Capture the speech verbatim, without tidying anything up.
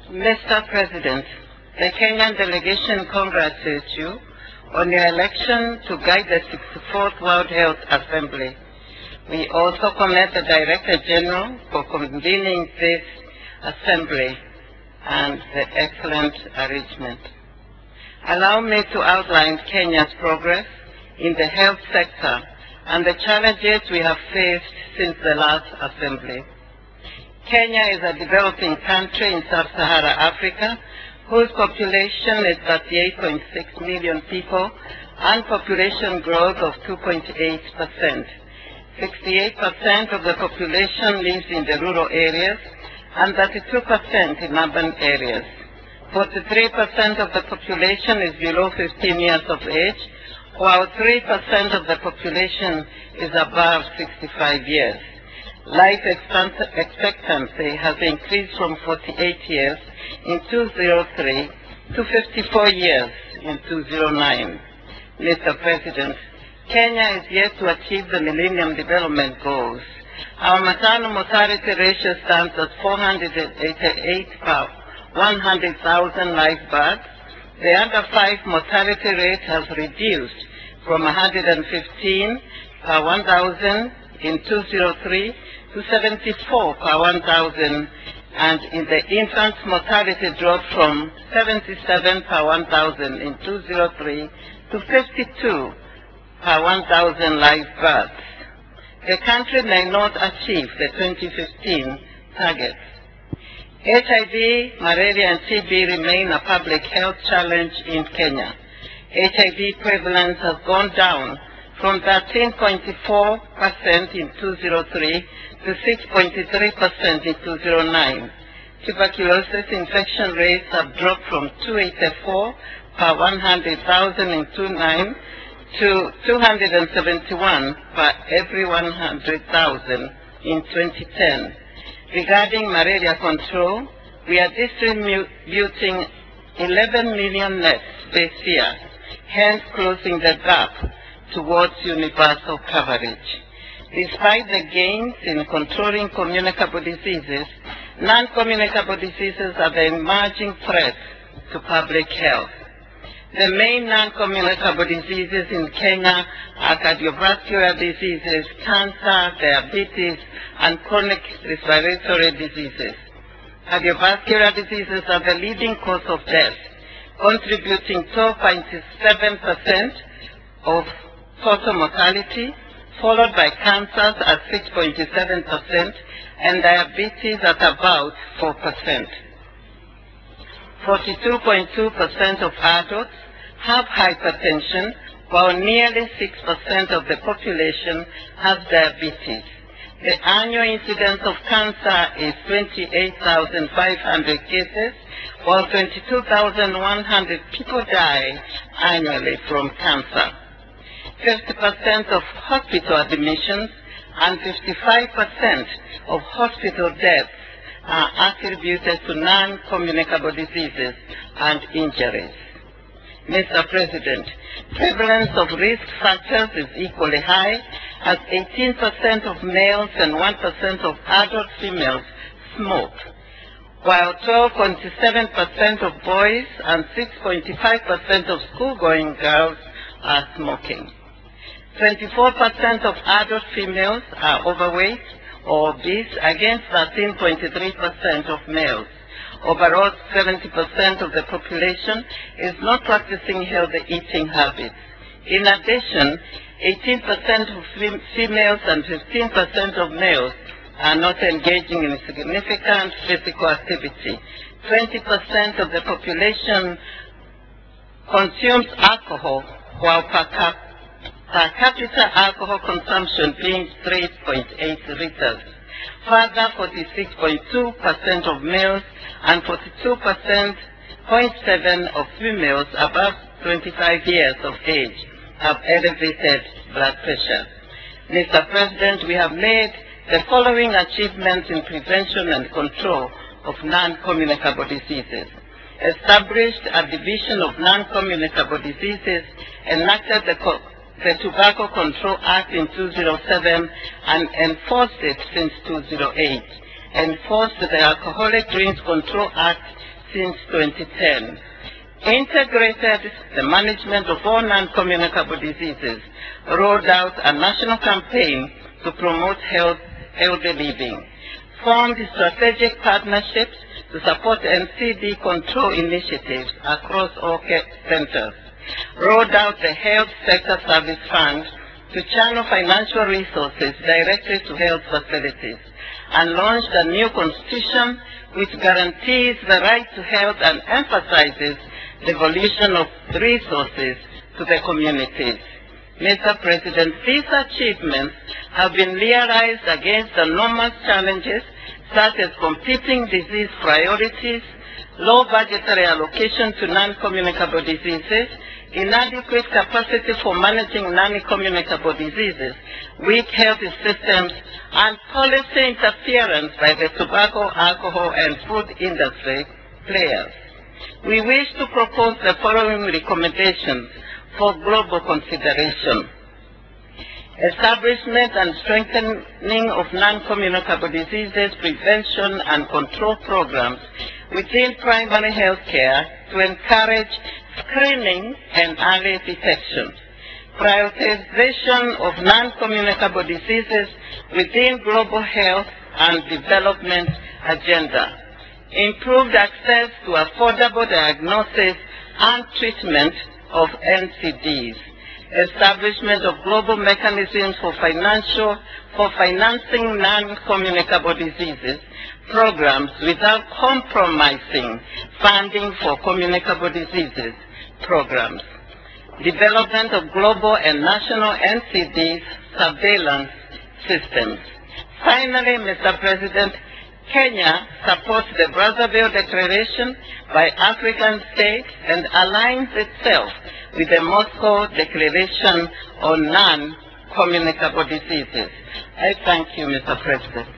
Mister President, the Kenyan delegation congratulates you on your election to guide the sixty-fourth World Health Assembly. We also commend the Director General for convening this assembly and the excellent arrangement. Allow me to outline Kenya's progress in the health sector and the challenges we have faced since the last assembly. Kenya is a developing country in sub-Saharan Africa whose population is thirty-eight point six million people and population growth of two point eight percent. sixty-eight percent of the population lives in the rural areas and thirty-two percent in urban areas. forty-three percent of the population is below fifteen years of age, while three percent of the population is above sixty-five years. Life expectancy has increased from forty-eight years in two thousand three to fifty-four years in two thousand nine. Mister President, Kenya is yet to achieve the Millennium Development Goals. Our maternal mortality ratio stands at four hundred eighty-eight per one hundred thousand live births. The under five mortality rate has reduced from one hundred fifteen per one thousand in two thousand three to seventy-four per one thousand, and in the infant mortality dropped from seventy-seven per one thousand in two thousand three to fifty-two per one thousand live births. The country may not achieve the twenty fifteen targets. H I V, malaria, and T B remain a public health challenge in Kenya. H I V prevalence has gone down from thirteen point four percent in two thousand three to six point three percent in two thousand nine. Tuberculosis infection rates have dropped from two hundred eighty-four per one hundred thousand in two thousand nine to two hundred seventy-one per every one hundred thousand in twenty ten. Regarding malaria control, we are distributing eleven million nets this year, hence closing the gap towards universal coverage. Despite the gains in controlling communicable diseases, non-communicable diseases are the emerging threat to public health. The main non-communicable diseases in Kenya are cardiovascular diseases, cancer, diabetes, and chronic respiratory diseases. Cardiovascular diseases are the leading cause of death, contributing twelve point seven percent of total mortality, followed by cancers at six point seven percent and diabetes at about four percent. forty-two point two percent of adults have hypertension, while nearly six percent of the population has diabetes. The annual incidence of cancer is twenty-eight thousand five hundred cases, while twenty-two thousand one hundred people die annually from cancer. fifty percent of hospital admissions and fifty-five percent of hospital deaths are attributed to non-communicable diseases and injuries. Mister President, prevalence of risk factors is equally high, as eighteen percent of males and one percent of adult females smoke, while twelve point seven percent of boys and six point five percent of school-going girls are smoking. twenty-four percent of adult females are overweight or obese against thirteen point three percent of males. Overall, seventy percent of the population is not practicing healthy eating habits. In addition, eighteen percent of fem females and fifteen percent of males are not engaging in significant physical activity. twenty percent of the population consumes alcohol, while per capita per capita alcohol consumption being three point eight liters. Further, forty-six point two percent of males and forty-two point seven percent of females above twenty-five years of age have elevated blood pressure. Mister President, we have made the following achievements in prevention and control of non-communicable diseases. Established a division of non-communicable diseases, enacted the the Tobacco Control Act in two thousand seven and enforced it since two thousand eight, enforced the Alcoholic Drinks Control Act since twenty ten, integrated the management of all non-communicable diseases, rolled out a national campaign to promote health, healthy living, formed strategic partnerships to support N C D control initiatives across all care centers, rolled out the Health Sector Service Fund to channel financial resources directly to health facilities, and launched a new constitution which guarantees the right to health and emphasizes the devolution of resources to the communities. Mister President, these achievements have been realized against enormous challenges such as competing disease priorities, low budgetary allocation to non-communicable diseases, inadequate capacity for managing non-communicable diseases, weak health systems, and policy interference by the tobacco, alcohol, and food industry players. We wish to propose the following recommendations for global consideration. Establishment and strengthening of non-communicable diseases prevention and control programs within primary health care to encourage screening and early detection. Prioritization of non-communicable diseases within global health and development agenda. Improved access to affordable diagnosis and treatment of N C Ds. Establishment of global mechanisms for financial for financing non-communicable diseases programs without compromising funding for communicable diseases programs. Development of global and national N C Ds surveillance systems. Finally, Mister President, Kenya supports the Brazzaville Declaration by African states and aligns itself with the Moscow Declaration on Non-Communicable Diseases. I thank you, Mister President.